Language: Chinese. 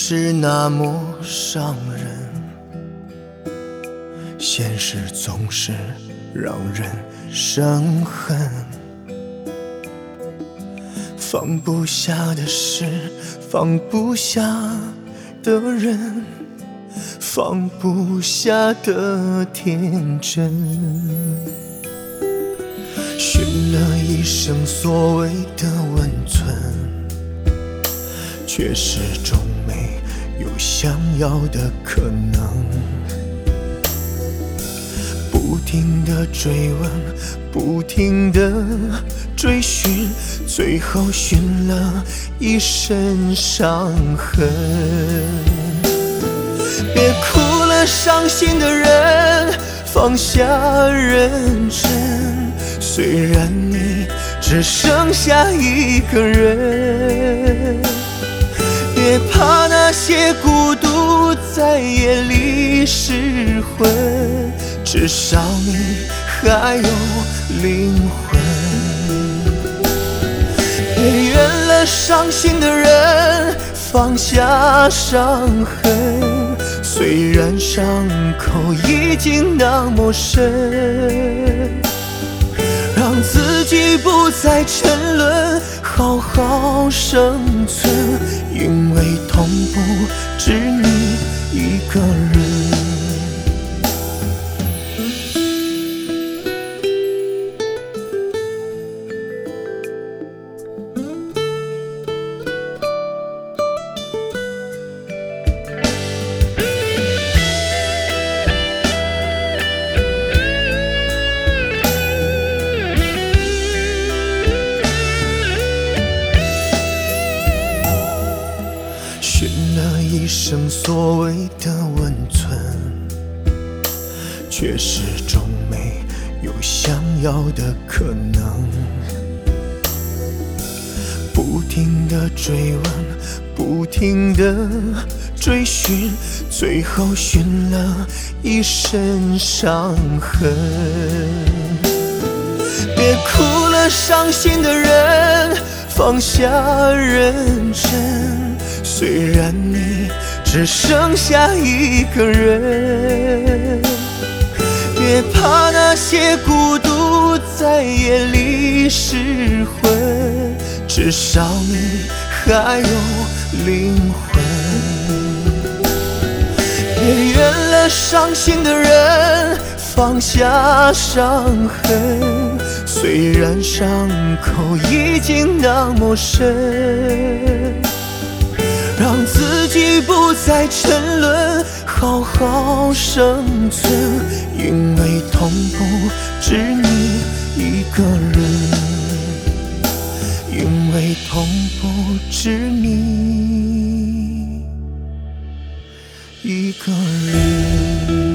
是那么伤人，现实总是让人生恨。放不下的事，放不下的人，放不下的天真，寻了一生所谓的温存，却始终没有想要的可能。不停地追问，不停地追寻，最后寻了一身伤痕。别哭了，伤心的人，放下认真。虽然你只剩下一个人，别怕那些孤独在夜里失魂，至少你还有灵魂。别怨了伤心的人，放下伤痕。虽然伤口已经那么深，让自己不再沉沦，好好生存，因为痛不止你一个人。寻了一生所谓的温存，却始终没有想要的可能。不停地追问，不停地追寻，最后寻了一身伤痕。别哭了，伤心的人，放下认真。虽然你只剩下一个人，别怕那些孤独在夜里失魂，至少你还有灵魂。别怨了伤心的人，放下伤痕。虽然伤口已经那么深，让自己不再沉沦，好好生存，因为痛不止你一个人，因为痛不止你一个人。